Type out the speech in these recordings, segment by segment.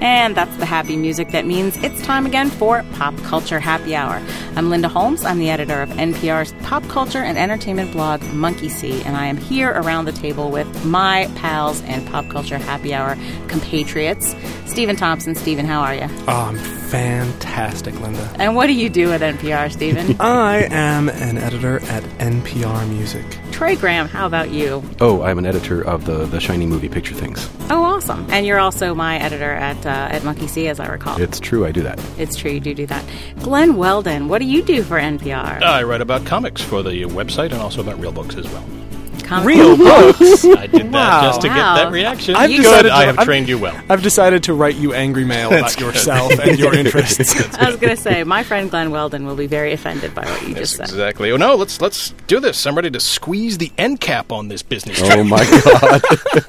And that's the happy music that means it's time again for Pop Culture Happy Hour. I'm Linda Holmes. I'm the editor of NPR's pop culture and entertainment blog, Monkey See, and I am here around the table with my pals and Pop Culture Happy Hour compatriots. Stephen Thompson. Stephen, how are you? Oh, I'm fantastic, Linda. And what do you do at NPR, Stephen? I am an editor at NPR Music. Trey Graham, how about you? Oh, I'm an editor of the shiny movie Picture Things. Oh, awesome. And you're also my editor at Monkey See, as I recall. It's true, I do that. It's true, you do that. Glenn Weldon, what do you do for NPR? I write about comics for the website and also about real books as well. Real books? I did that just to get that reaction. I have trained you well. I've decided to write you angry mail about yourself and your interests. I was going to say, my friend Glenn Weldon will be very offended by what you just said. Exactly. Oh, no, let's do this. I'm ready to squeeze the end cap on this business. Oh, my God.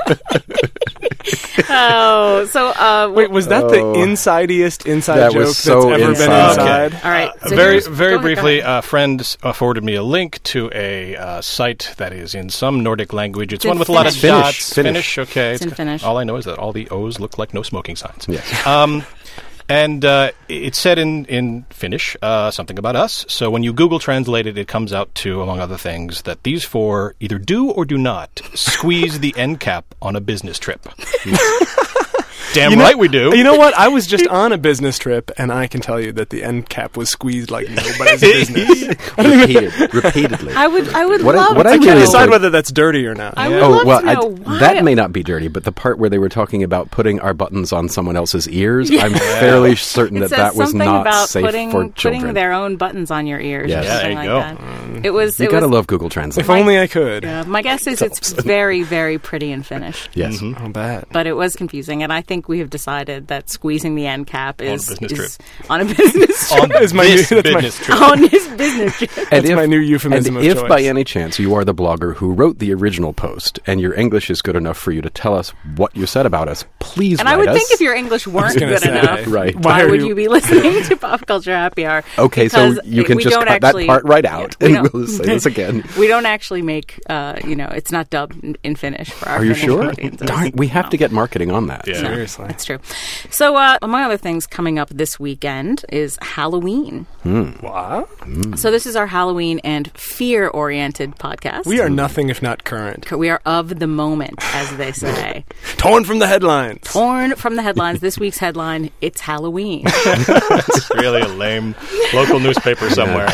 Wait, was that the insideiest inside that joke so that's ever been inside? All right. So very briefly, a friend forwarded me a link to a site that is in some Nordic language. It's one with a lot of dots. Finnish. Okay. It's in Finnish. All I know is that all the O's look like no smoking signs. Yes. And it said in Finnish something about us. So when you Google Translate it, it comes out to, among other things, that these four either do or do not squeeze the end cap on a business trip. Damn right we do. You know what? I was just on a business trip, and I can tell you that the end cap was squeezed like nobody's business. Repeatedly. I would What love I to I can't can't know. decide whether that's dirty or not. I would love to know why. That may not be dirty, but the part where they were talking about putting our buttons on someone else's ears, I'm fairly certain It that says that was something not about safe for putting children. their own buttons on your ears Yes. or Yeah, something there like you that. It was. You gotta love Google Translate. If only I could. My guess is it's very, very pretty in Finnish. Yes. I'll bet. But it was confusing, and I think we have decided that squeezing the end cap is On a business on a business trip. On this business trip. On his business trip. And That's my new euphemism and of if choice. by any chance you are the blogger who wrote the original post and your English is good enough for you to tell us what you said about us, please And write I would us. think if your English weren't gonna good say, enough, Right. why Why would are you be listening to Pop Culture Happy Hour? Okay, so Because you can we just don't cut actually- that part right out, we and don't- we'll say this again. We don't actually make, it's not dubbed in Finnish for our Are you Finnish sure? audiences. Darn, we have to get marketing on that. Yeah. No, Seriously. that's true. So, among other things, coming up this weekend is Halloween. What? So this is our Halloween and fear-oriented podcast. We are nothing if not current. We are of the moment, as they say. Torn from the headlines. Torn from the headlines. This week's headline, it's Halloween. It's really a lame local newspaper somewhere.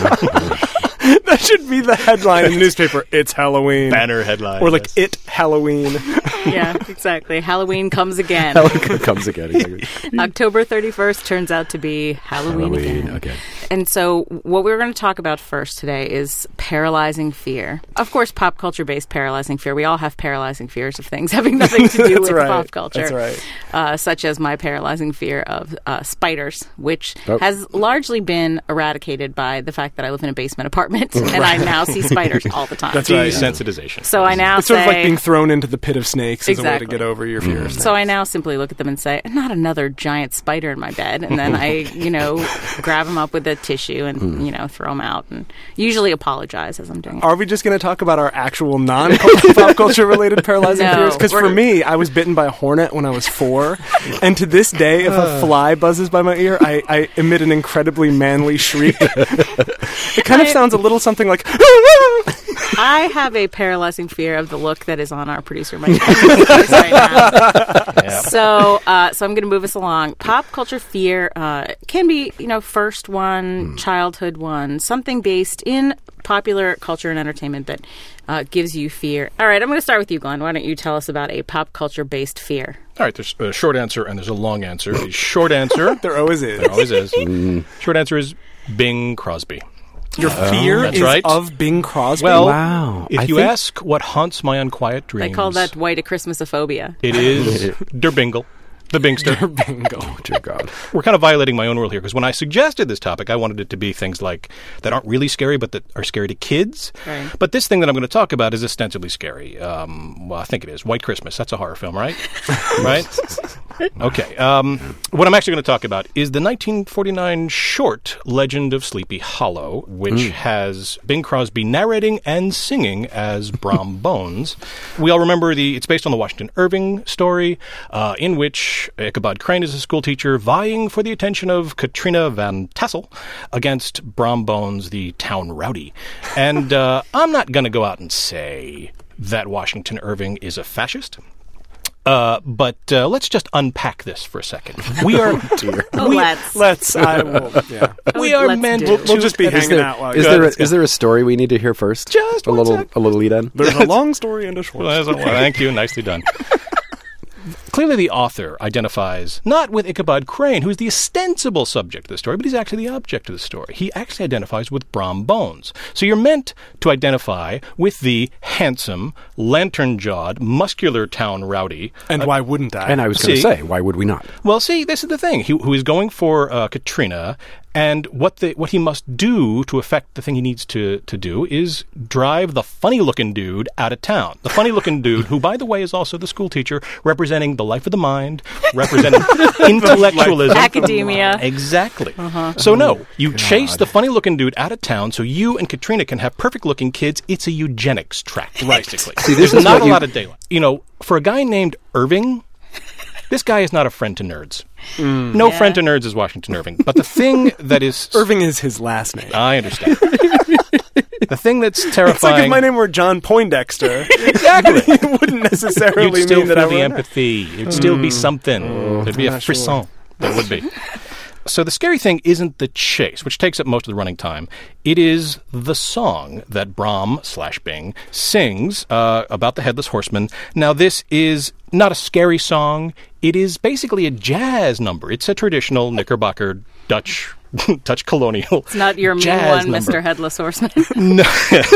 That should be the headline in the newspaper. It's Halloween. Banner headline. Or like, yes. it Halloween. Yeah, exactly. Halloween comes again. Comes again. Exactly. October 31st turns out to be Halloween again. And so what we're going to talk about first today is paralyzing fear. Of course, pop culture-based paralyzing fear. We all have paralyzing fears of things having nothing to do with right. pop culture. That's right. Such as my paralyzing fear of spiders, which Oh. has largely been eradicated by the fact that I live in a basement apartment and I now see spiders all the time. That's right. Desensitization. So I now It's say... sort of like being thrown into the pit of snakes as a way to Exactly. get over your fear of snakes. So I now simply look at them and say, not another giant spider in my bed. And then I, grab them up with a tissue and, throw them out and usually apologize as I'm doing it. Are we just going to talk about our actual non-pop culture-related paralyzing No. fears? Because for me, I was bitten by a hornet when I was 4. And to this day, if a fly buzzes by my ear, I emit an incredibly manly shriek. It kind of sounds a little something like... I have a paralyzing fear of the look that is on our producer Mike's face right now. Yep. So I'm going to move us along. Pop culture fear can be, first one, childhood one, something based in popular culture and entertainment that gives you fear. All right, I'm going to start with you, Glenn. Why don't you tell us about a pop culture-based fear? All right, there's a short answer and there's a long answer. The short answer, There always is. there always is. Short answer is Bing Crosby. Your fear That's is right. of Bing Crosby? Well, Wow. if I you think- ask what haunts my unquiet dreams, They call that white a Christmasophobia. it is Der Bingle, the Bingster. Bingo. Oh, dear God. We're kind of violating my own rule here because when I suggested this topic, I wanted it to be things like that aren't really scary, but that are scary to kids. Right. But this thing that I'm going to talk about is ostensibly scary. Well, I think it is. White Christmas. That's a horror film, right? Right? Okay. What I'm actually going to talk about is the 1949 short Legend of Sleepy Hollow, which has Bing Crosby narrating and singing as Brom Bones. We all remember it's based on the Washington Irving story, in which Ichabod Crane is a schoolteacher vying for the attention of Katrina Van Tassel against Brom Bones, the town rowdy. And I'm not going to go out and say that Washington Irving is a fascist. But let's just unpack this for a second. We are. Let's. I will. Yeah. We are Let's meant do to. it. We'll just be hanging out. While Is there a story we need to hear first? Just a one little sec. lead in. There's a long story and a short. Well, thank you. Nicely done. Clearly, the author identifies not with Ichabod Crane, who's the ostensible subject of the story, but he's actually the object of the story. He actually identifies with Brom Bones. So you're meant to identify with the handsome, lantern-jawed, muscular town rowdy. And why wouldn't I? And I was going to See? say, why would we not? Well, see, this is the thing. Who is going for Katrina, and what he must do to effect the thing he needs to do is drive the funny-looking dude out of town. The funny-looking dude, who, by the way, is also the school teacher, representing the life of the mind, representing intellectualism. Academia. Exactly. So, no, you chase the funny-looking dude out of town so you and Katrina can have perfect-looking kids. It's a eugenics tract, basically. See, this There's is not what a lot of daylight. You know, for a guy named Irving, this guy is not a friend to nerds. No friend to nerds is Washington Irving. But the thing that is... Irving is his last name. I understand. The thing that's terrifying... It's like if my name were John Poindexter. Exactly. It wouldn't necessarily You'd still mean that feel I the would. empathy. It'd still be something. There'd be a not frisson. There would be. So the scary thing isn't the chase, which takes up most of the running time. It is the song that Brom/Bing sings about the Headless Horseman. Now, this is not a scary song. It is basically a jazz number. It's a traditional Knickerbocker Dutch colonial. It's not your mean jazz one, number. Mr. Headless Horseman. No.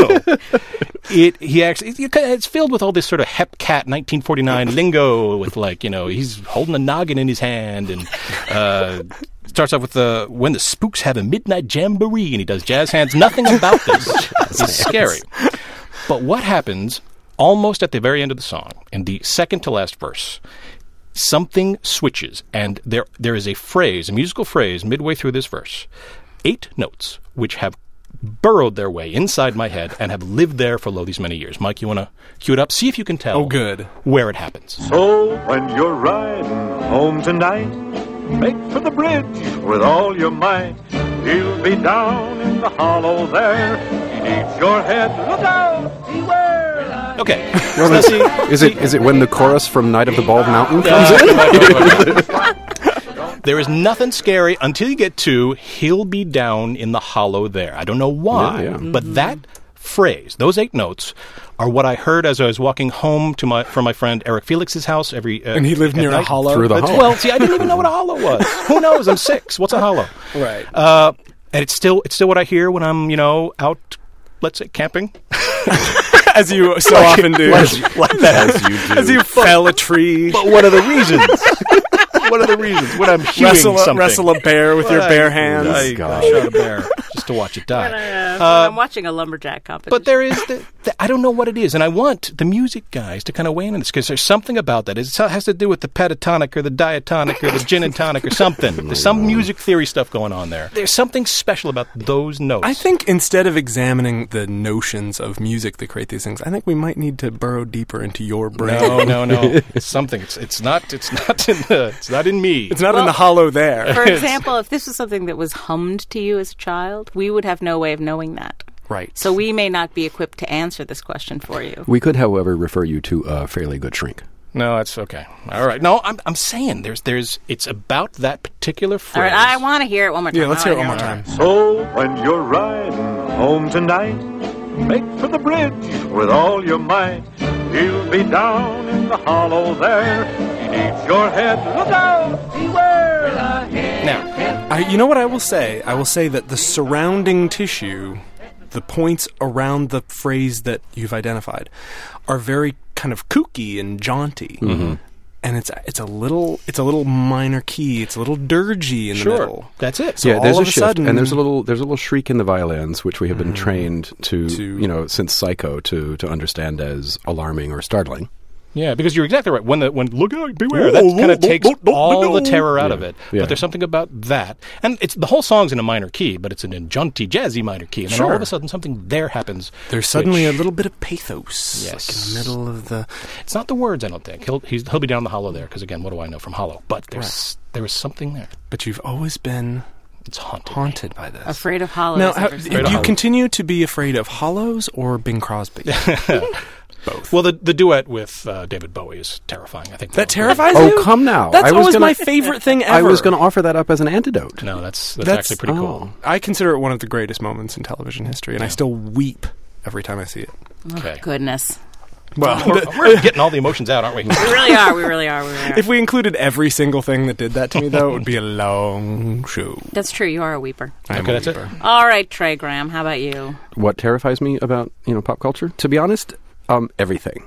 It's filled with all this sort of Hep Cat 1949 lingo with, like, you know, he's holding a noggin in his hand and starts off with when the spooks have a midnight jamboree, and he does jazz hands. Nothing about this is scary. But what happens almost at the very end of the song, in the second to last verse, something switches, and there is a musical phrase midway through this verse, 8 notes, which have burrowed their way inside my head and have lived there for these many years. Mike, you want to cue it up? See if you can tell where it happens. So when you're riding home tonight, make for the bridge with all your might. He'll be down in the hollow there. He needs your head. Look out! Beware! Okay. Well, is it when the chorus from Night of the Bald Mountain comes in? There is nothing scary until you get to he'll be down in the hollow there. I don't know why, but that phrase, those 8 notes, are what I heard as I was walking home from my friend Eric Felix's house and he lived near a hollow? Through the hollow. Well, see, I didn't even know what a hollow was. Who knows? I'm 6. What's a hollow? Right. And it's still what I hear when I'm, out, let's say, camping. As you so often do. Like that. As you do. As you fell a tree. But what are the reasons? What are the reasons? When I'm hewing something. Wrestle a bear with your bare hands. I shot a bear just to watch it die. I'm watching a lumberjack competition. But there is I don't know what it is, and I want the music guys to kind of weigh in on this, because there's something about that. It has to do with the pentatonic or the diatonic or the gin and tonic or something. There's some music theory stuff going on there. There's something special about those notes. I think instead of examining the notions of music that create these things, I think we might need to burrow deeper into your brain. No. It's something. It's not in me. It's not in the hollow there. For example, if this was something that was hummed to you as a child, we would have no way of knowing that. Right. So we may not be equipped to answer this question for you. We could, however, refer you to a fairly good shrink. No, that's okay. All right. No, I'm saying it's about that particular phrase. All right, I want to hear it one more time. Yeah, let's hear it one more time. So when you're riding home tonight, make for the bridge with all your might. He'll be down in the hollow there. He needs your head. Look out! Beware! Now, You know what I will say? I will say that the surrounding tissue, the points around the phrase that you've identified, are very kind of kooky and jaunty. Mm-hmm. And it's a little minor key. It's a little dirgy in the middle. That's it. So there's all a of a shift, sudden, and there's a little shriek in the violins, which we have been trained to since Psycho to understand as alarming or startling. Yeah, because you're exactly right. When look out, beware, that kind of takes all the terror out of it. Yeah. But there's something about that, and it's the whole song's in a minor key, but it's in a jaunty, jazzy minor key, and then all of a sudden something there happens. There's suddenly a little bit of pathos, Yes. like in the middle of the. It's not the words, I don't think. He'll be down the hollow there, because again, what do I know from Hollow? But there was something there. But you've always been It's haunted by this. Afraid of hollows. Now, ever do since. you continue to be afraid of hollows or Bing Crosby? Both. Well, the duet with David Bowie is terrifying. I think That terrifies Oh, you? come now. That's I was always gonna- my favorite thing ever. I was going to offer that up as an antidote. No, that's actually pretty cool. I consider it one of the greatest moments in television history, and I still weep every time I see it. Okay. Goodness. Well, We're getting all the emotions out, aren't we? We really are. We really are. if we included every single thing that did that to me, though, it would be a long show. That's true. You are a weeper. I'm Okay, a that's it. weeper. All right, Trey Graham. How about you? What terrifies me about pop culture? To be honest, everything.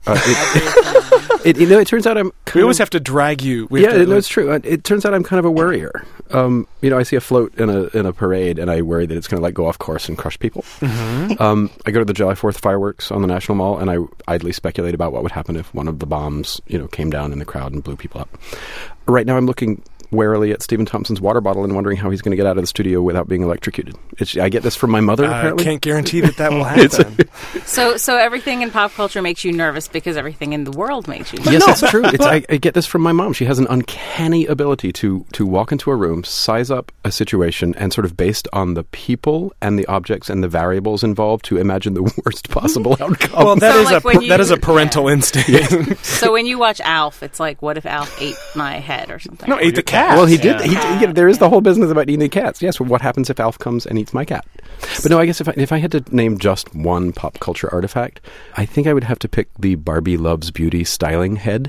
It turns out I'm. We always have to drag you. It's true. It turns out I'm kind of a worrier. I see a float in a parade, and I worry that it's going to go off course and crush people. Mm-hmm. I go to the July 4th fireworks on the National Mall, and I idly speculate about what would happen if one of the bombs, came down in the crowd and blew people up. Right now, I'm looking warily at Stephen Thompson's water bottle and wondering how he's going to get out of the studio without being electrocuted. I get this from my mother, apparently. I can't guarantee that will happen. So everything in pop culture makes you nervous because everything in the world makes you nervous. Yes, that's true. I get this from my mom. She has an uncanny ability to walk into a room, size up a situation, and sort of based on the people and the objects and the variables involved to imagine the worst possible outcome. Well, that So, is like, that is a parental instinct. So when you watch Alf, it's like, what if Alf ate my head or something? No, ate the cat. Well, he did. There is the whole business about eating the cats. Yes, well, what happens if Alf comes and eats my cat? But no, I guess if I had to name just one pop culture artifact, I think I would have to pick the Barbie Loves Beauty styling head.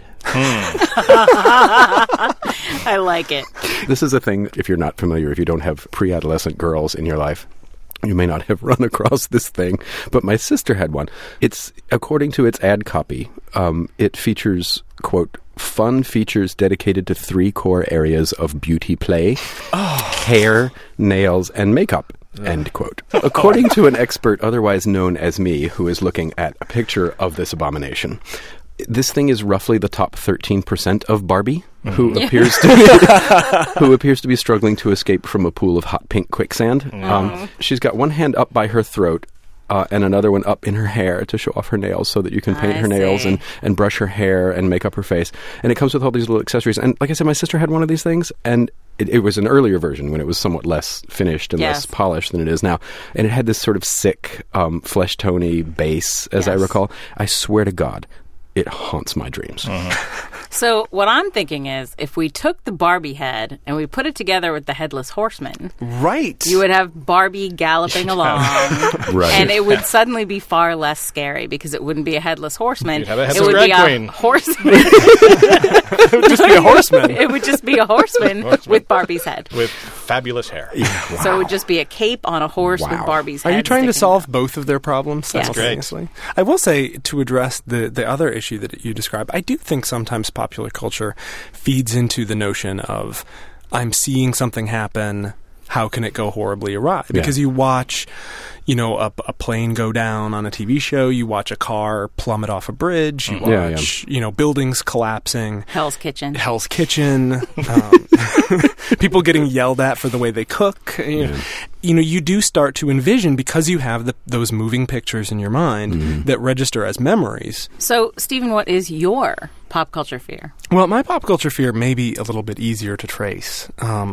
I like it. This is a thing, if you're not familiar, if you don't have pre-adolescent girls in your life, you may not have run across this thing, but my sister had one. It's, according to its ad copy, it features, quote, fun features dedicated to 3 core areas of beauty play, hair, nails, and makeup. End quote. According to an expert otherwise known as me, who is looking at a picture of this abomination, this thing is roughly the top 13% of Barbie, who appears to be struggling to escape from a pool of hot pink quicksand. She's got one hand up by her throat, and another one up in her hair to show off her nails so that you can paint her nails and brush her hair and make up her face. And it comes with all these little accessories. And like I said, my sister had one of these things, and it was an earlier version when it was somewhat less finished and less polished than it is now. And it had this sort of sick, flesh-tony base, as I recall. I swear to God, it haunts my dreams. So what I'm thinking is, if we took the Barbie head and we put it together with the Headless Horseman, Right. you would have Barbie galloping along, Right. and it would suddenly be far less scary because it wouldn't be a Headless Horseman. You'd have a it headless would drag be queen. a horseman. It would just be a horseman. It would just be a horseman with Barbie's head. With fabulous hair. So it would just be a cape on a horse with Barbie's Are head. you trying to sticking solve out. both of their problems Yes. simultaneously? I will say, to address the other issue that you described, I do think sometimes popular culture feeds into the notion of, I'm seeing something happen, how can it go horribly awry? Because you watch, a plane go down on a TV show, you watch a car plummet off a bridge, you watch, buildings collapsing. Hell's Kitchen. Hell's Kitchen, people getting yelled at for the way they cook. You do start to envision, because you have those moving pictures in your mind that register as memories. So, Stephen, what is your pop culture fear? Well, my pop culture fear may be a little bit easier to trace.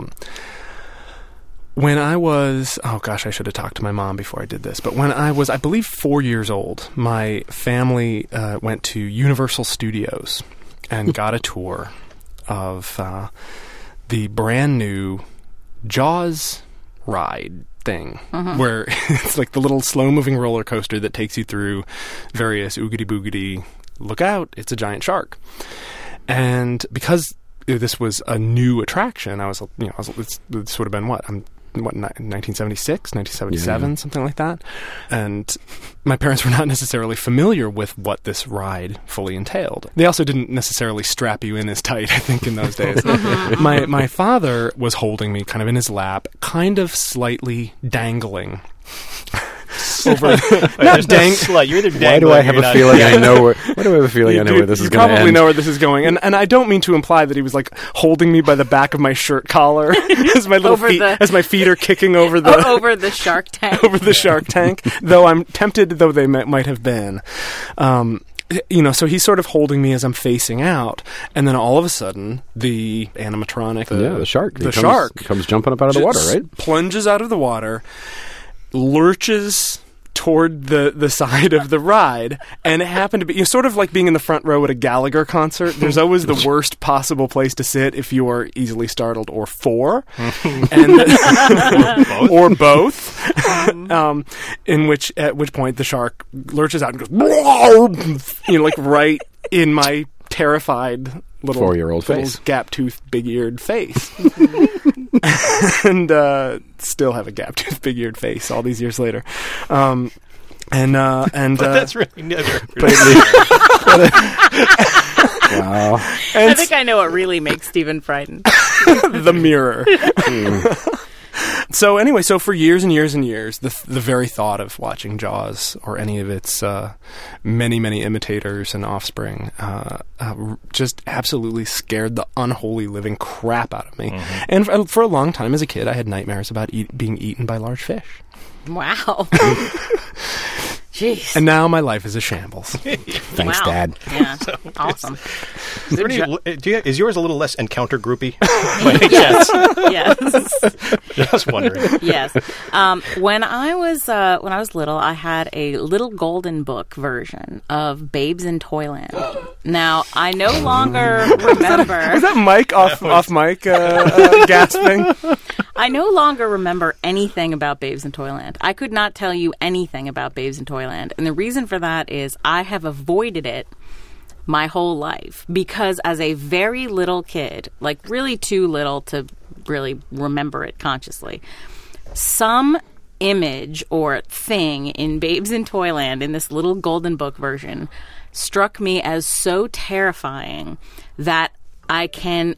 When I was, I should have talked to my mom before I did this, but when I was, I believe, 4 years old, my family went to Universal Studios and got a tour of the brand new Jaws ride thing, where it's like the little slow-moving roller coaster that takes you through various oogity-boogity, look out, it's a giant shark. And because this was a new attraction, this would have been 1976, 1977, something like that. And my parents were not necessarily familiar with what this ride fully entailed. They also didn't necessarily strap you in as tight, I think, in those days. My father was holding me kind of in his lap, kind of slightly dangling. over not There's no dang. slut. You're either Why dangling do I or have you're a not. feeling I know where? Why do I have a feeling I know where this is You going to probably end? know where this is going, and I don't mean to imply that he was like holding me by the back of my shirt collar as my little Over feet, the- as my feet are kicking over the over the Shark Tank. over the Shark Tank. Though I'm tempted, though they might have been. So he's sort of holding me as I'm facing out, and then all of a sudden, the animatronic, the shark, the shark comes jumping up out of the water, right? Plunges out of the water, lurches toward the side of the ride, and it happened to be sort of like being in the front row at a Gallagher concert. There's always the worst possible place to sit if you are easily startled or four, and or both. At which point the shark lurches out and goes, like right in my terrified little 4-year-old little face. gap-toothed, big-eared face. And still have a gap-toothed, big-eared face all these years later. But that's really never. Wow. I think I know what really makes Stephen frightened. The mirror. So anyway, for years and years and years, the very thought of watching Jaws or any of its many, many imitators and offspring just absolutely scared the unholy living crap out of me. Mm-hmm. And for a long time as a kid, I had nightmares about being eaten by large fish. Wow. Jeez. And now my life is a shambles. Thanks, Wow. Dad. Yeah. Awesome. Is yours a little less encounter groupy? By any chance? Yes. Just wondering. Yes. When I was little, I had a little golden book version of Babes in Toyland. Now I no longer remember. Was that Mike off mic gasping? I no longer remember anything about Babes in Toyland. I could not tell you anything about Babes in Toyland, and the reason for that is I have avoided it my whole life because as a very little kid, like really too little to really remember it consciously, some image or thing in Babes in Toyland in this little golden book version struck me as so terrifying that I can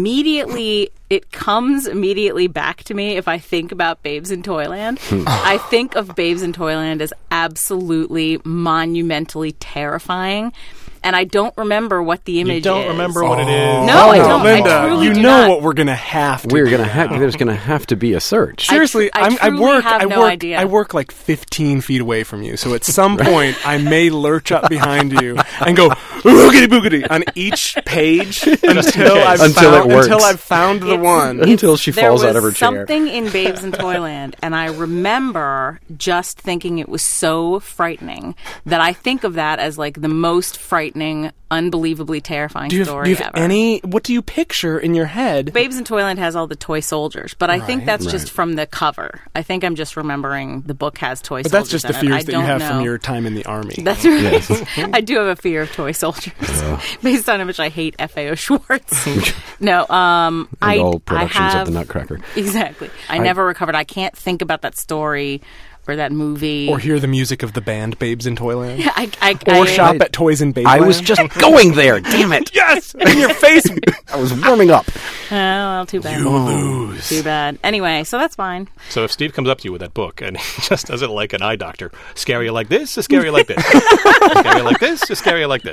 it comes immediately back to me if I think about Babes in Toyland. I think of Babes in Toyland as absolutely monumentally terrifying. And I don't remember what the image is. You don't remember what it is? No, I don't. Linda, I truly you do know not. what we're going to have to There's do. going to have to be a search. Seriously, I truly have no idea. I work like 15 feet away from you, so at some point I may lurch up behind you and go boogity boogity on each page until I've found the one. Until she falls out of her chair. There was something in Babes in Toyland, and I remember just thinking it was so frightening that I think of that as like the most frightening, unbelievably terrifying story ever. What do you picture in your head? Babes in Toyland has all the toy soldiers, but I think that's just from the cover. I think I'm just remembering the book has toy soldiers. But that's just the in it. fears that you have from your time in the army. That's right. I do have a fear of toy soldiers, based on how much I hate F.A.O. Schwartz. No, all productions I of the Nutcracker. Exactly. I never recovered. I can't think about that story or that movie. Or hear the music of the band Babes in Toyland. Or shop at Toys and Babeland. I was just going there. Damn it! Yes! In your face! I was warming up. Oh, well, too bad. You lose. Too bad. Anyway, so that's fine. So if Steve comes up to you with that book and he just does it like an eye doctor, scare you like this, or scare you like this, scare you like this, or scare you like this.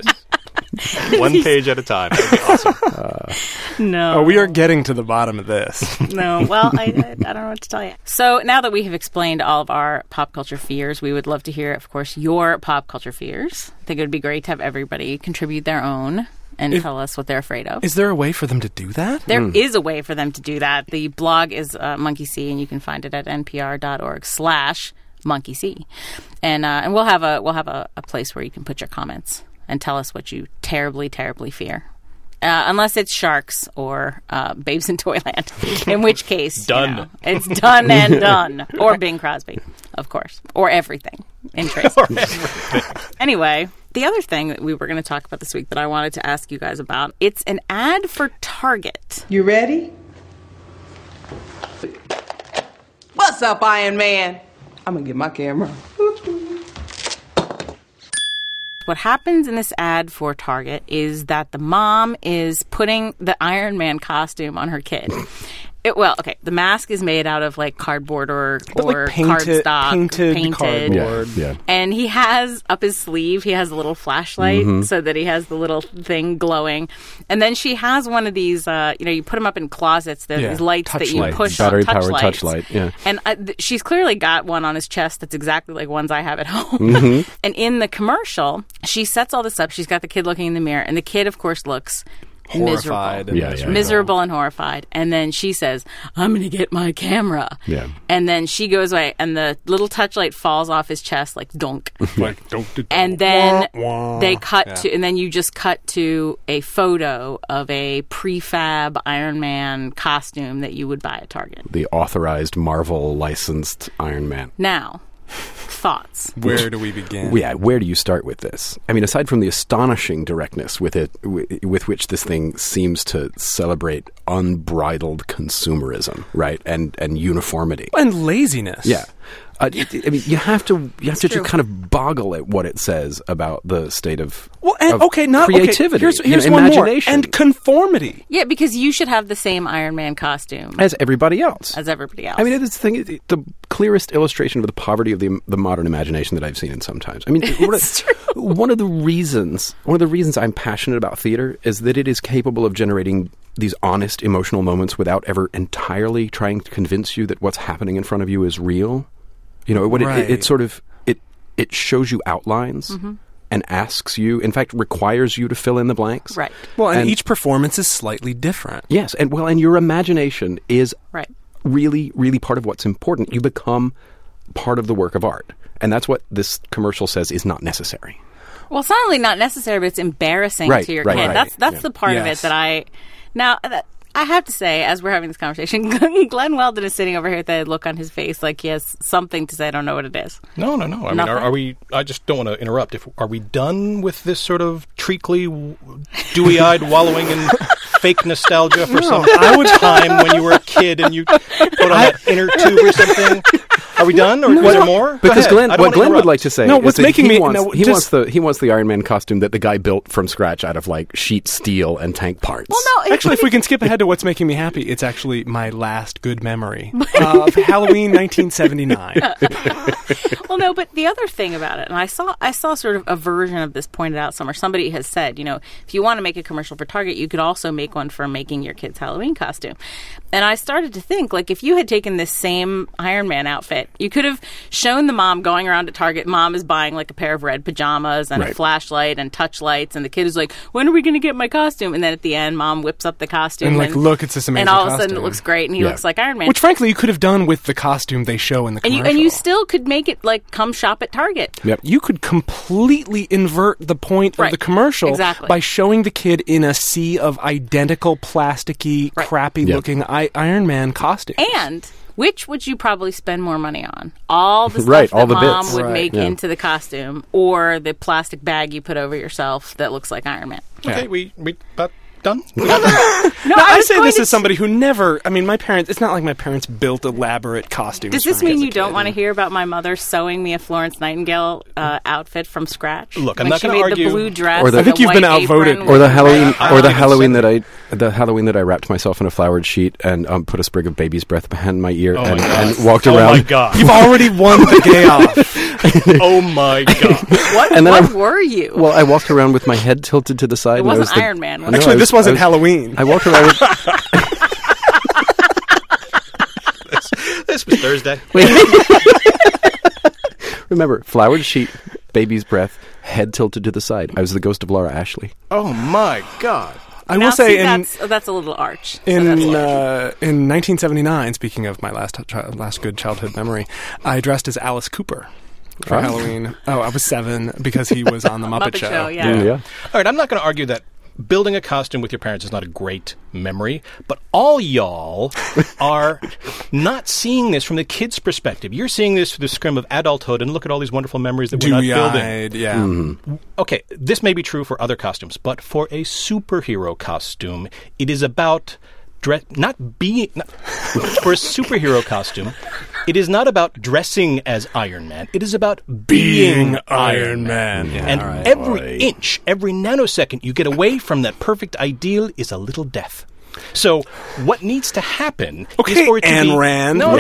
One page at a time. That would be awesome. No. Oh, we are getting to the bottom of this. No. Well, I don't know what to tell you. So now that we have explained all of our pop culture fears, we would love to hear, of course, your pop culture fears. I think it would be great to have everybody contribute their own and tell us what they're afraid of. Is there a way for them to do that? There is a way for them to do that. The blog is Monkey See, and you can find it at npr.org/Monkey See. And we'll have a place where you can put your comments and tell us what you terribly, terribly fear. Unless it's sharks or Babes in Toyland, in which case, Done. It's done and done. Or Bing Crosby, of course. Or everything in Tracy. Anyway, the other thing that we were going to talk about this week that I wanted to ask you guys about, it's an ad for Target. You ready? What's up, Iron Man? I'm going to get my camera. What happens in this ad for Target is that the mom is putting the Iron Man costume on her kid. The mask is made out of like cardboard or painted cardstock, cardboard. Yeah. And he has up his sleeve, he has a little flashlight so that he has the little thing glowing. And then she has one of these, you put them up in closets. There's these lights touch that you lights. push Battery-powered touch touch lights. light, yeah. And she's clearly got one on his chest that's exactly like ones I have at home. And in the commercial, she sets all this up. She's got the kid looking in the mirror, and the kid, of course, looks Horrified. miserable and horrified. And then she says, I'm going to get my camera. Yeah. And then she goes away, and the little touchlight falls off his chest like dunk. And then they cut to, and then you just cut to a photo of a prefab Iron Man costume that you would buy at Target. The authorized Marvel licensed Iron Man. Now, thoughts. Where do we begin? Yeah, where do you start with this? I mean, aside from the astonishing directness with which this thing seems to celebrate unbridled consumerism, right, and uniformity And laziness. Yeah. I mean, you have to just true. kind of boggle at what it says about the state of creativity. creativity, Here's one more. imagination, And conformity. Yeah, because you should have the same Iron Man costume as everybody else. as everybody else. I mean, it's the clearest illustration of the poverty of the modern imagination that I've seen in some times. I mean, one of the reasons I'm passionate about theater is that it is capable of generating these honest emotional moments without ever entirely trying to convince you that what's happening in front of you is real. It sort of it shows you outlines and asks you, in fact, requires you to fill in the blanks. Right. Well, and each performance is slightly different. Yes, and your imagination is Right. really, really part of what's important. You become part of the work of art. And that's what this commercial says is not necessary. Well, it's not only not necessary, but it's embarrassing to your kid. That's the part of it that I have to say, as we're having this conversation, Glenn Weldon is sitting over here with that look on his face like he has something to say. I don't know what it is. No. I mean, are we? I just don't want to interrupt. Are we done with this sort of treacly, dewy-eyed wallowing in fake nostalgia for some time when you were a kid and you put on that inner tube or something? Are we done, or is there more? Because Glenn would like to say No, is what's that making he me- wants, no, he just- wants the Iron Man costume that the guy built from scratch out of like sheet steel and tank parts. Well, no, Actually, if we can skip ahead to what's making me happy, it's actually my last good memory of Halloween 1979. Well, no, but the other thing about it, and I saw sort of a version of this pointed out somewhere. Somebody has said, if you want to make a commercial for Target, you could also make one for making your kid's Halloween costume. And I started to think, like, if you had taken this same Iron Man outfit, you could have shown the mom going around to Target. Mom is buying like a pair of red pajamas and a flashlight and touch lights, and the kid is like, when are we going to get my costume? And then at the end, mom whips up the costume. And like, look, it's this amazing and all of a costume. sudden it looks great, and he looks like Iron Man. Which, frankly, you could have done with the costume they show in the commercial. And you still could make it like, come shop at Target. Yep. You could completely invert the point of the commercial by showing the kid in a sea of identical, plasticky, crappy-looking Iron Man costumes. And which would you probably spend more money on? All the stuff Right, that all the mom bits. would Right, make yeah. into the costume, or the plastic bag you put over yourself that looks like Iron Man. Okay, we about done? No, I say this going as somebody who never... I mean, my parents... It's not like my parents built elaborate costumes. Does this for me mean as a you don't kid. want to hear about my mother sewing me a Florence Nightingale outfit from scratch? Look, I'm when not she gonna made argue- the blue dress. Or the- and I think the you've been white outvoted. apron Or the with Halloween, I or the don't Halloween even that I wrapped myself in a flowered sheet and put a sprig of baby's breath behind my ear my and God. walked Oh around. my God. You've already won the gay off. Oh my God. What were you? Well, I walked around with my head tilted to the side. It and I wasn't was Iron Man, was it? No, Actually, I this was- wasn't Halloween. I walked around with... This was Thursday. Remember, flowered sheet, baby's breath, head tilted to the side. I was the ghost of Laura Ashley. Oh my God. I Now, will say see, that's a little arch. So in that's large. in 1979, speaking of my last good childhood memory, I dressed as Alice Cooper for Oh. Halloween. Oh, I was 7 because he was on the Muppet, Muppet Show, yeah. Yeah. All right, I'm not going to argue that building a costume with your parents is not a great memory, but all y'all are not seeing this from the kid's perspective. You're seeing this through the scrim of adulthood, and look at all these wonderful memories that we're not building. Dewy-eyed, yeah. Okay, this may be true for other costumes, but for a superhero costume, it is about for a superhero costume, it is not about dressing as Iron Man. It is about being Iron Man. Yeah, And all right, every inch, every nanosecond you get away from that perfect ideal is a little death. So what needs to happen Okay, is for it to Ayn be... Rand. No.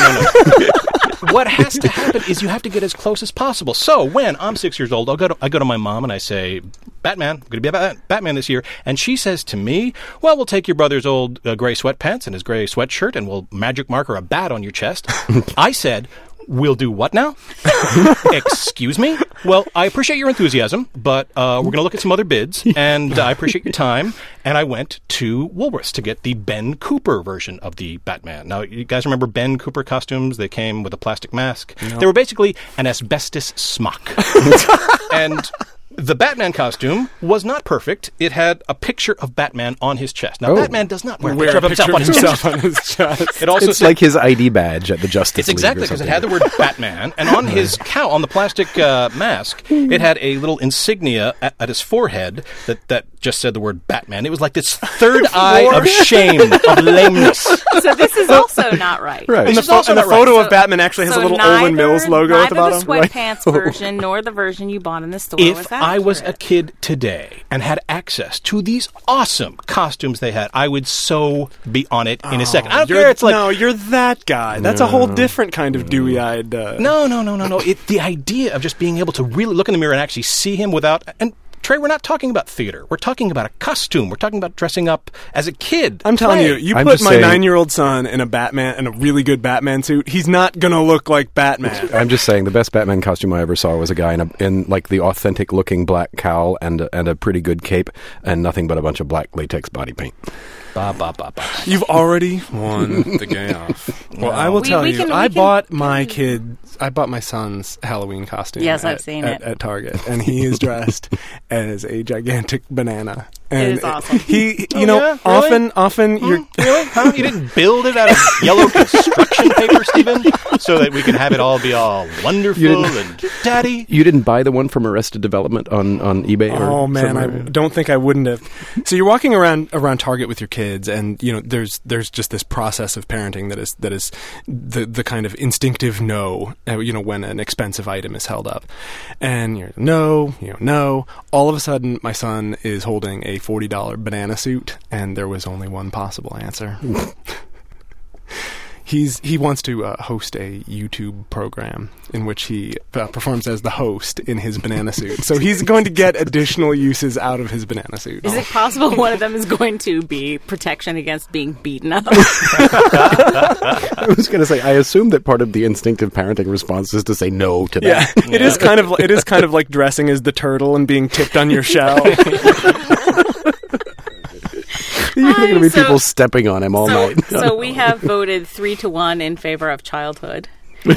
What has to happen is you have to get as close as possible. So when I'm 6 years old, I go to my mom and I say, Batman, I'm going to be Batman this year. And she says to me, well, we'll take your brother's old gray sweatpants and his gray sweatshirt and we'll magic marker a bat on your chest. I said... We'll do what now? Excuse me? Well, I appreciate your enthusiasm, but we're going to look at some other bids, and I appreciate your time. And I went to Woolworths to get the Ben Cooper version of the Batman. Now, you guys remember Ben Cooper costumes? They came with a plastic mask. No. They were basically an asbestos smock. And... the Batman costume was not perfect. It had a picture of Batman on his chest. Now, Batman does not wear a picture of himself on his chest. It also it's like his ID badge at the Justice League. It's exactly, because it had the word Batman, and on his cowl, on the plastic mask, it had a little insignia at his forehead that just said the word Batman. It was like this third eye of shame, of lameness. So this is also not right. Right. And the photo of Batman actually has a little Owen Mills logo at the bottom. Neither the sweatpants version nor the version you bought in the store was accurate. I was a kid today and had access to these awesome costumes they had, I would so be on it in a second. I don't care. It's like, no, you're that guy. That's a whole different kind of dewy-eyed. No. The idea of just being able to really look in the mirror and actually see him without. And Trey, we're not talking about theater. We're talking about a costume. We're talking about dressing up as a kid. I'm telling you put my 9-year-old son in a really good Batman suit, he's not going to look like Batman. I'm just saying the best Batman costume I ever saw was a guy in like the authentic looking black cowl and a pretty good cape and nothing but a bunch of black latex body paint. You've already won the game off. Well, I will tell you, I bought my son's Halloween costume. Yes, I've seen it at Target, and he is dressed as a gigantic banana. And it is awesome. Often you're really? Huh? You didn't build it out of yellow construction paper, Stephen, so that we could have it all be all wonderful and daddy. You didn't buy the one from Arrested Development on eBay? Oh man, I don't think I wouldn't have. So you're walking around Target with your kids, and there's just this process of parenting that is the kind of instinctive no. When an expensive item is held up, and you're no. All of a sudden, my son is holding a $40 banana suit, and there was only one possible answer. He wants to host a YouTube program in which he performs as the host in his banana suit. So he's going to get additional uses out of his banana suit. Is it possible one of them is going to be protection against being beaten up? I was going to say, I assume that part of the instinctive parenting response is to say no to that. Yeah. It is kind of like dressing as the turtle and being tipped on your shell. You're going to be people stepping on him all night. So we have voted 3-1 in favor of childhood.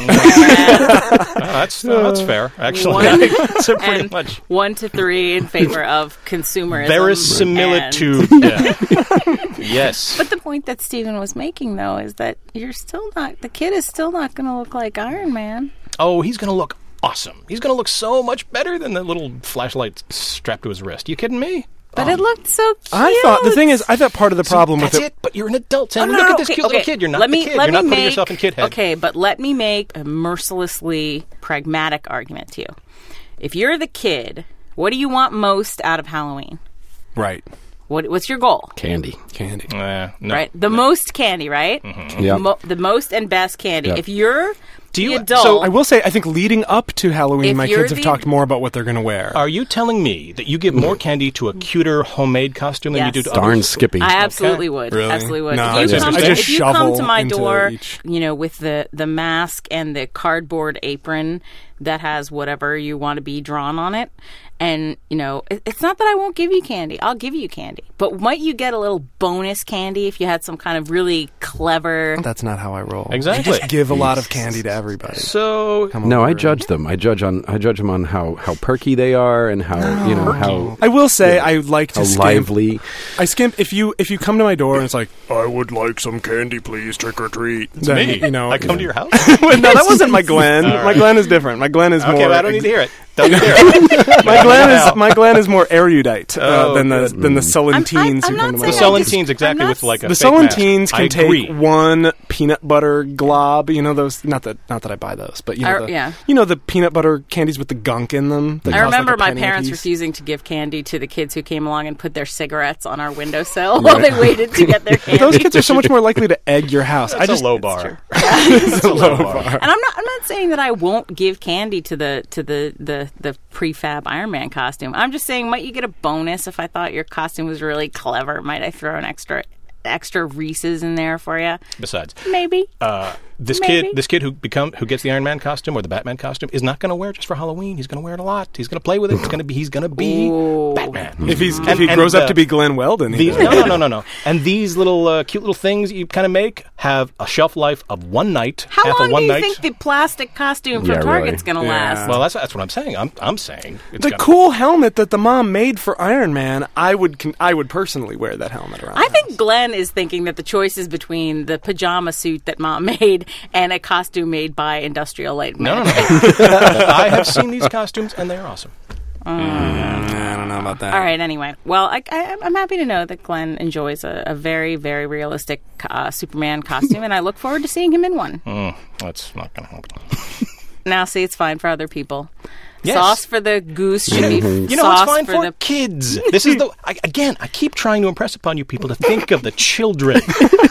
That's fair, actually. So pretty much 1-3 in favor of consumerism. Verisimilitude. Yes. But the point that Stephen was making, though, is that the kid is still not going to look like Iron Man. Oh, he's going to look awesome. He's going to look so much better than the little flashlight strapped to his wrist. You kidding me? But it looked so cute. I thought part of the problem with it... But you're an adult, Sam. Look at this cute little kid. You're not the kid. You're not putting yourself in kid head. Okay, but let me make a mercilessly pragmatic argument to you. If you're the kid, what do you want most out of Halloween? Right. What's your goal? Candy. No. Right? Most candy, right? Mm-hmm. Yep. The most and best candy. Yep. If you're... adult, so I will say, I think leading up to Halloween, my kids have talked more about what they're going to wear. Are you telling me that you give more candy to a cuter homemade costume than you do to others? Darn Skippy. I absolutely would. Really? Absolutely would. No, if you come to my door, with the mask and the cardboard apron that has whatever you want to be drawn on it, and, it's not that I won't give you candy. I'll give you candy. But might you get a little bonus candy if you had some kind of really clever... That's not how I roll. Exactly. I just give a lot of candy to everybody. So... No, I judge them. I judge them on how perky they are and how, how... I will say I like to skimp. Lively. I skimp. If you come to my door and it's like, I would like some candy, please, trick or treat. It's me. I come to your house? No, that wasn't my Glenn. Right. My Glenn is different. My Glenn is more... Okay, well, I don't need to hear it. Doesn't care. My Glenn is more erudite than the Celandines I'm who come to not my The saying house. Celandines, exactly, with like a The fake mask. Celandines I can agree. take one peanut butter glob. You know those? Not that I buy those, but you know, Yeah. you know the peanut butter candies with the gunk in them. that I cost remember like a my penny a parents piece. refusing to give candy to the kids who came along and put their cigarettes on our windowsill while they waited to get their candy. Those kids are so much more likely to egg your house. That's a low bar. It's a low bar. And I'm not saying that I won't give candy to the prefab Iron Man costume. I'm just saying, might you get a bonus if I thought your costume was really clever? Might I throw an extra Reese's in there for you? Besides, Maybe. this Maybe. kid who gets the Iron Man costume or the Batman costume is not going to wear it just for Halloween. He's going to wear it a lot. He's going to play with it. He's going to be Ooh. Batman. If he grows up to be Glenn Weldon, he These, does. no. And these little cute little things you kind of make have a shelf life of one night. How half long of one do you night. think the plastic costume from Yeah, Target's really. going to Yeah. last? Well, that's what I'm saying. I'm saying it's The gonna, cool helmet that the mom made for Iron Man, I would personally wear that helmet around. I the think Glenn is thinking that the choice is between the pajama suit that Mom made and a costume made by Industrial Light Man. No. I have seen these costumes and they are awesome. I don't know about that. All right, anyway. Well, I'm happy to know that Glenn enjoys a very, very realistic Superman costume, and I look forward to seeing him in one. That's not going to happen. Now, see, it's fine for other people. Yes. Sauce for the goose should be You know what's sauce fine for the... kids? This is I keep trying to impress upon you people to think of the children.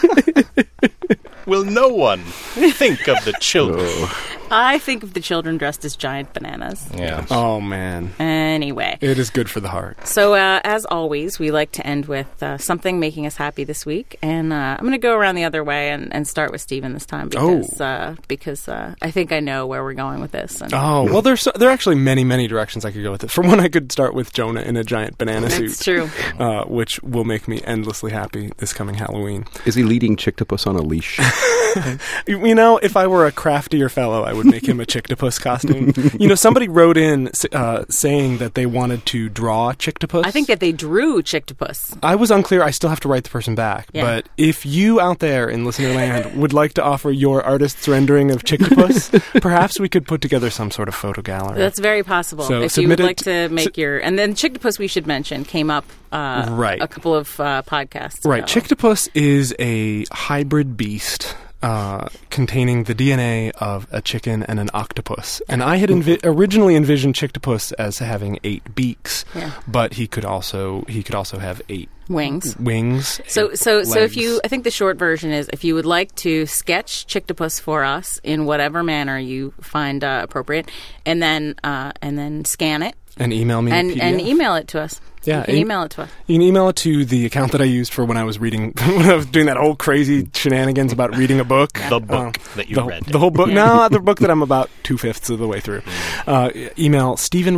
Will no one think of the children? I think of the children dressed as giant bananas. Yeah. Oh man, Anyway. it is good for the heart. So, as always, we like to end with something making us happy this week. And I'm going to go around the other way and start with Stephen this time because I think I know where we're going with this. And Oh well, there are actually many directions I could go with it. For one, I could start with Jonah in a giant banana suit. it's true. Which will make me endlessly happy this coming Halloween. Is he leading Chicktopus on a leash? You know, if I were a craftier fellow, I would make him a Chicktopus costume. You know, somebody wrote in saying that they wanted to draw Chicktopus. I think that they drew Chicktopus. I was unclear. I still have to write the person back. Yeah. But if you out there in listener land would like to offer your artist's rendering of Chicktopus, perhaps we could put together some sort of photo gallery. That's very possible. So if you would submit it like to make your... And then Chicktopus, we should mention, came up Right. a couple of podcasts Right. ago. Chicktopus is a hybrid beast containing the DNA of a chicken and an octopus. And I had originally envisioned Chicktopus as having 8 beaks, Yeah. but he could also have 8 Wings. wings. So 8 if legs. you, I think the short version is, if you would like to sketch Chicktopus for us in whatever manner you find appropriate, and then scan it and email me a and PDF. email it to us. Yeah, you can email it to us. You can email it to the account that I used for when I was doing that whole crazy shenanigans about reading a book. The book that you read. The whole book. No, the book that I'm about 2/5 of the way through. Email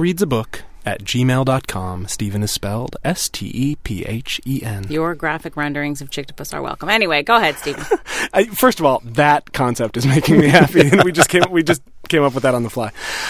StephenReadsABook@gmail.com. Stephen is spelled Stephen. Your graphic renderings of Chicktopus are welcome. Anyway, go ahead, Stephen. First of all, that concept is making me happy, and we just came up with that on the fly.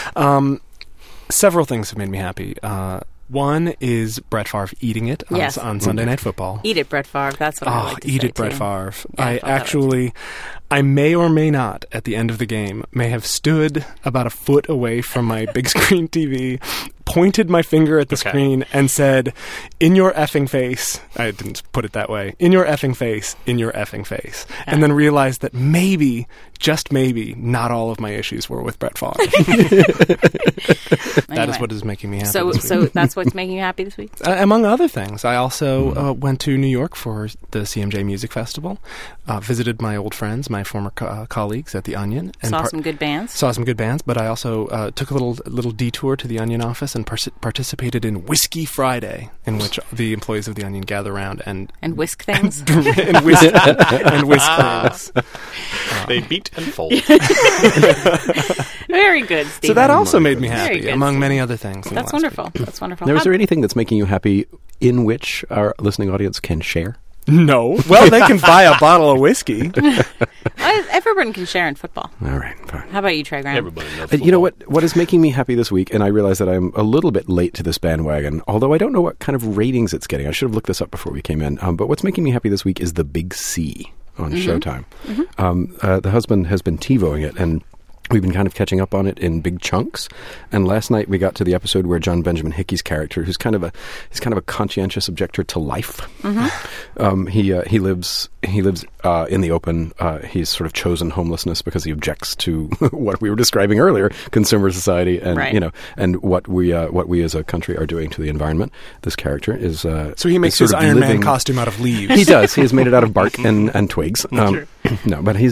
Several things have made me happy. One is Brett Favre eating it Yes. on Sunday Night Football. Eat it, Brett Favre. That's what I like to eat say, it, Brett too. Favre. Yeah, I thought that was I may or may not, at the end of the game, may have stood about a foot away from my big screen TV, pointed my finger at the screen, and said, "In your effing face." I didn't put it that way. "In your effing face, in your effing face." And then realized that maybe, just maybe, not all of my issues were with Brett Favre. That is Anyway. what is making me happy So this week. that's what's making you happy this week? Among other things, I also went to New York for the CMJ Music Festival, visited my old friends, my former colleagues at the Onion. And Saw some good bands. Saw some good bands, but I also took a little detour to the Onion office and participated in Whiskey Friday, in which the employees of the Onion gather around and whisk things. and whisk things. They beat and fold. Very good, Stephen. So that also made me Very happy, good. among many other things. in the That's last wonderful. That's wonderful. Now, is there anything that's making you happy in which our listening audience can share? week. No. Well, they can buy a bottle of whiskey. Everyone can share in football. All right, fine. How about you, Trey Graham? Everybody knows You know what is making me happy this week, and I realize that I'm a little bit late to this bandwagon, although I don't know what kind of ratings it's getting. I should have looked this up before we came in. But what's making me happy this week is The Big C on Showtime. The husband has been TiVoing it, and We've been kind of catching up on it in big chunks, and last night we got to the episode where John Benjamin Hickey's character, who's kind of a conscientious objector to life. He lives in the open. He's sort of chosen homelessness because he objects to what we were describing earlier, consumer society, and and what we as a country are doing to the environment. This character is so he makes his Iron Man costume out of leaves. He does. He has made it out of bark and twigs. No, but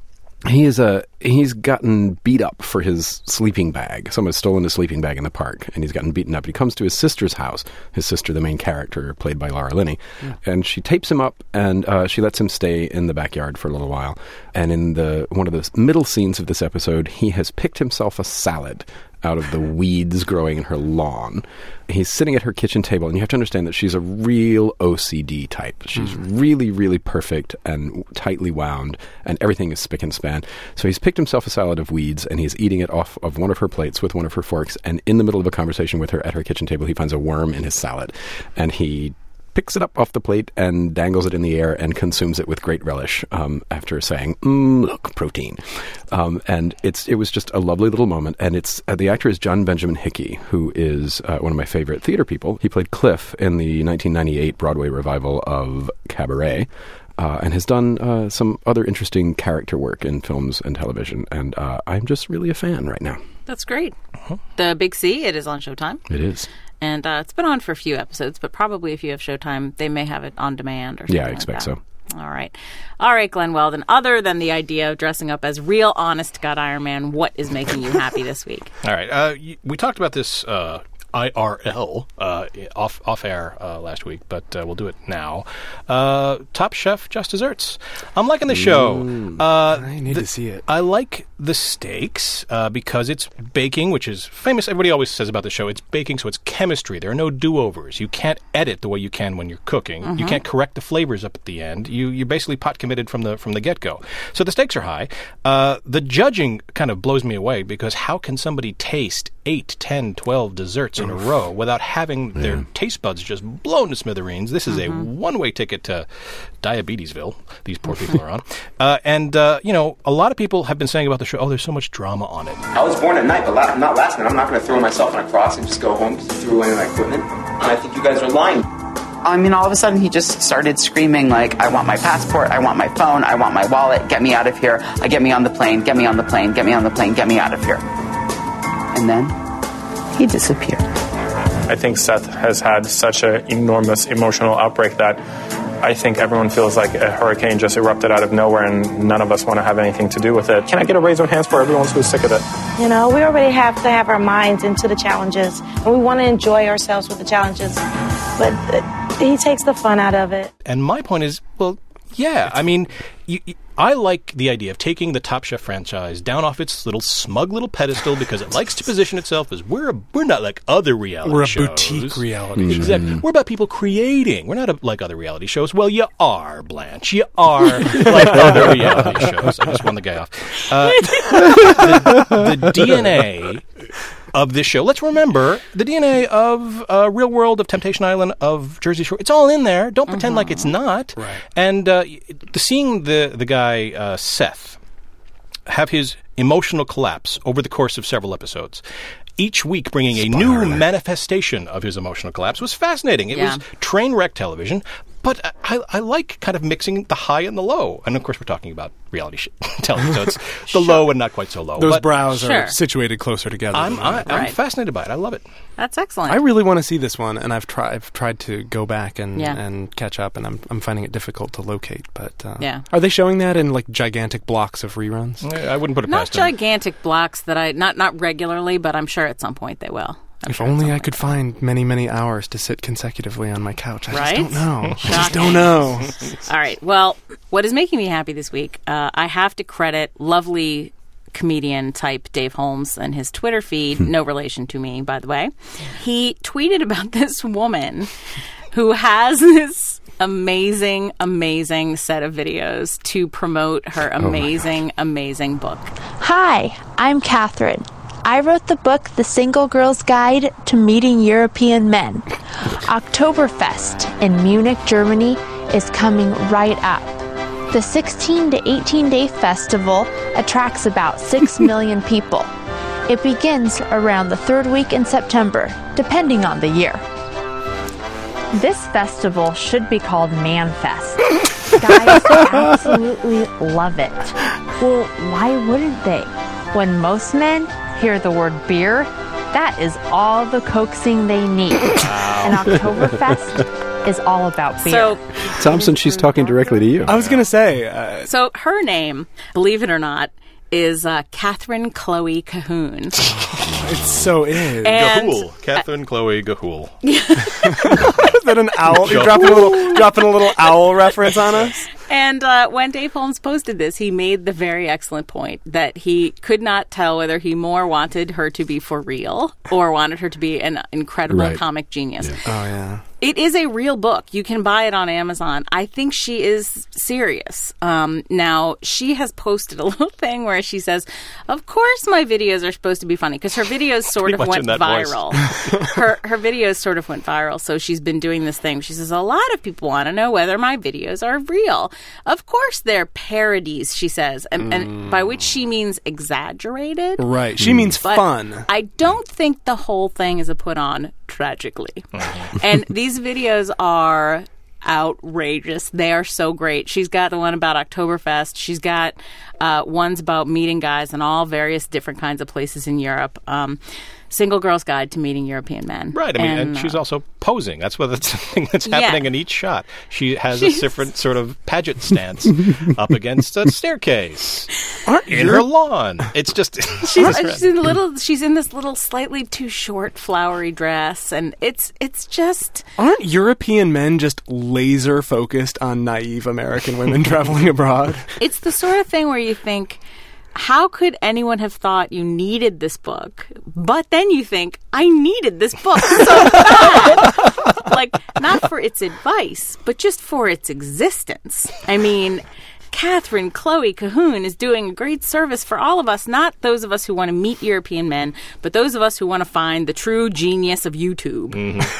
he's gotten beat up for his sleeping bag. Someone's stolen his sleeping bag in the park, and he's gotten beaten up. He comes to his sister's house, his sister, the main character, played by Laura Linney, and she tapes him up, and she lets him stay in the backyard for a little while. And in one of the middle scenes of this episode, he has picked himself a salad out of the weeds growing in her lawn. He's sitting at her kitchen table, and you have to understand that she's a real OCD type. She's really, really perfect and tightly wound, and everything is spick and span. So he's picked himself a salad of weeds, and he's eating it off of one of her plates with one of her forks, and in the middle of a conversation with her at her kitchen table, he finds a worm in his salad, and he picks it up off the plate and dangles it in the air and consumes it with great relish after saying, look, protein. And it was just a lovely little moment. And it's the actor is John Benjamin Hickey, who is one of my favorite theater people. He played Cliff in the 1998 Broadway revival of Cabaret. And has done some other interesting character work in films and television. And I'm just really a fan right now. That's great. The Big C, it is on Showtime. It is. And it's been on for a few episodes, but probably if you have Showtime, they may have it on demand or something. Yeah, I expect so. All right. All right, Glenn Weldon. Other than the idea of dressing up as real, honest-God Iron Man, what is making you happy this week? All right. We talked about this IRL off air last week, but we'll do it now. Top Chef Just Desserts. I'm liking the show. I need to see it. I like the steaks because it's baking, which is famous. Everybody always says about the show, it's baking, so it's chemistry. There are no do-overs. You can't edit the way you can when you're cooking. You can't correct the flavors up at the end. You're basically pot committed from the get-go. So the stakes are high. The judging kind of blows me away because how can somebody taste 8, 10, 12 desserts in a row without having their taste buds just blown to smithereens? This is a one-way ticket to Diabetesville. These poor people are on. And a lot of people have been saying about the show, oh, there's so much drama on it. I was born at night, but not last night. I'm not going to throw myself on a cross and just go home to throw away my equipment. And I think you guys are lying. I mean, all of a sudden he just started screaming like, I want my passport, I want my phone, I want my wallet, get me out of here, get me on the plane, get me on the plane, get me on the plane, get me out of here. And then he disappeared. I think Seth has had such an enormous emotional outbreak that I think everyone feels like a hurricane just erupted out of nowhere and none of us want to have anything to do with it. Can I get a raise of hands for everyone who's sick of it? You know, we already have to have our minds into the challenges, and we want to enjoy ourselves with the challenges, but he takes the fun out of it. And my point is, well, yeah, I mean, I like the idea of taking the Top Chef franchise down off its smug little pedestal because it likes to position itself as we're not like other reality shows. We're a boutique reality show. Exactly. We're about people creating. We're not like other reality shows. Well, you are, Blanche. You are like other reality shows. I just won the guy off. The DNA of this show. Let's remember the DNA of Real World, of Temptation Island, of Jersey Shore. It's all in there. Don't pretend like it's not. Right. And seeing the guy Seth have his emotional collapse over the course of several episodes, each week bringing a new manifestation of his emotional collapse was fascinating. It was train wreck television. But I like kind of mixing the high and the low. And, of course, we're talking about reality television, so it's the low and not quite so low. Those brows are situated closer together. I'm fascinated by it. I love it. That's excellent. I really want to see this one, and I've tried to go back and catch up, and I'm finding it difficult to locate. But are they showing that in like gigantic blocks of reruns? I wouldn't put it past them. Not gigantic blocks that not regularly, but I'm sure at some point they will. If only I could find many, many hours to sit consecutively on my couch. I just don't know. All right. Well, what is making me happy this week, I have to credit lovely comedian type Dave Holmes and his Twitter feed, no relation to me, by the way. He tweeted about this woman who has this amazing set of videos to promote her amazing book. Hi, I'm Catherine. I wrote the book The Single Girl's Guide to Meeting European Men. Oktoberfest in Munich, Germany is coming right up. The 16 to 18-day festival attracts about 6 million people. It begins around the third week in September, depending on the year. This festival should be called ManFest. Guys absolutely love it. Well, why wouldn't they? When most men hear the word beer, that is all the coaxing they need. And Oktoberfest is all about beer. So, Thompson, she's talking directly to you. I was going to say... so her name, believe it or not, is Catherine Chloe Cahoon. It so is. And- Gahul. Catherine Chloe Gahul. Is that an owl? You're dropping a little owl reference on us? And when Dave Holmes posted this, he made the very excellent point that he could not tell whether he more wanted her to be for real or wanted her to be an incredible comic genius. Yeah. Oh, yeah. It is a real book. You can buy it on Amazon. I think she is serious. Now, she has posted a little thing where she says, of course my videos are supposed to be funny, because her videos sort of went viral. Her videos sort of went viral, so she's been doing this thing. She says, a lot of people want to know whether my videos are real. Of course they're parodies, she says, and by which she means exaggerated. Right. She means fun. I don't think the whole thing is a put-on, tragically. And these videos are outrageous. They are so great. She's got the one about Oktoberfest. She's got ones about meeting guys in all various different kinds of places in Europe. Single Girl's Guide to Meeting European Men. Right. I mean, and she's also posing. That's what the thing that's happening in each shot. She has a different sort of pageant stance up against a staircase in her lawn. It's just she's in this little slightly too short flowery dress, and it's just. Aren't European men just laser focused on naive American women traveling abroad? It's the sort of thing where you think, how could anyone have thought you needed this book? But then you think, I needed this book so bad. Like, not for its advice, but just for its existence. I mean, Catherine Chloe Cahoon is doing a great service for all of us, not those of us who want to meet European men, but those of us who want to find the true genius of YouTube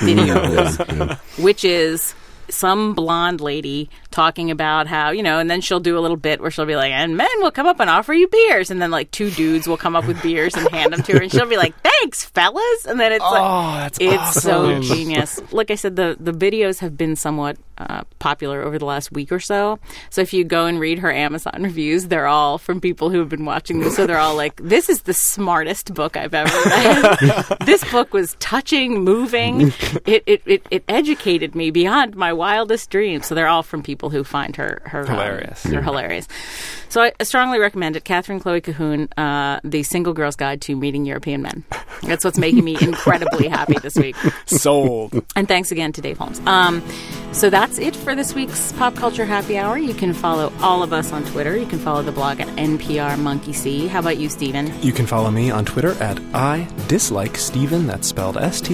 videos, which is some blonde lady talking about how, and then she'll do a little bit where she'll be like, and men will come up and offer you beers. And then like two dudes will come up with beers and hand them to her. And she'll be like, thanks, fellas. And then it's it's awesome. So genius. Like I said, the videos have been somewhat popular over the last week or so. So if you go and read her Amazon reviews, they're all from people who have been watching this. So they're all like, this is the smartest book I've ever read. This book was touching, moving. It educated me beyond my wildest dreams. So they're all from people who find her hilarious. They're hilarious. So I strongly recommend it. Catherine Chloe Cahoon, The Single Girl's Guide to Meeting European Men. That's what's making me incredibly happy this week. Sold. And thanks again to Dave Holmes. So that's it for this week's Pop Culture Happy Hour. You can follow all of us on Twitter. You can follow the blog at NPR Monkey See. How about you, Stephen? You can follow me on Twitter at @IDisLikeStephen. That's spelled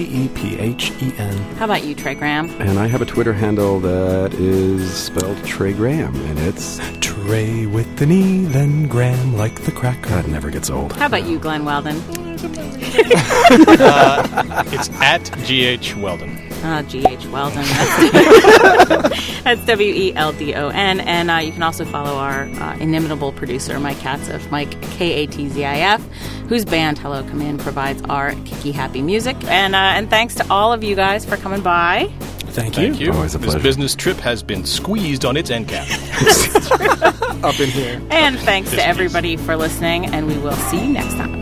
STEPHEN. How about you, Trey Graham? And I have a Twitter handle that is spelled Trey Graham, and it's Trey with the knee, then Graham like the cracker. That never gets old. How about you, Glenn Weldon? It's at G.H. Weldon. G.H. Weldon. That's WELDON. And you can also follow our inimitable producer, Mike Katzif, Mike KATZIF, whose band Hello Come In provides our kicky happy music. And thanks to all of you guys for coming by. Thank you. Always a pleasure. This business trip has been squeezed on its end cap. Up in here. And thanks to everybody for listening, and we will see you next time.